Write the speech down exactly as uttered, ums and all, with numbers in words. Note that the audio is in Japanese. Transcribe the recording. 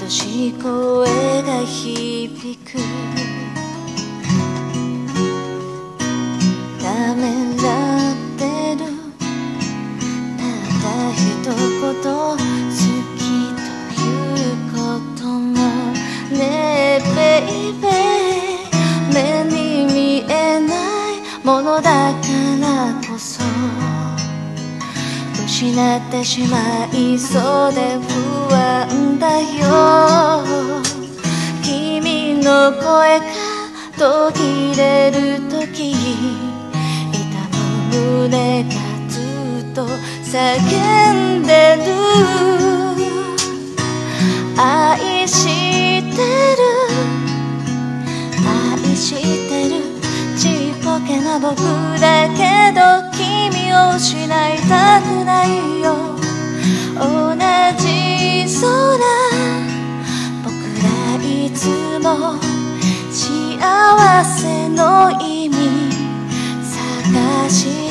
しい声が響く。ためらってる、ただ一言好きということもねえベイベー、目に見えないものだからこそ失ってしまいそうで不安だよ。君の声が途切れるとき、痛む胸がずっと叫んでる。愛してる愛してる、ちっぽけな僕だけど君を失いたくないよ。同じ空、僕らいつも幸せの意味探し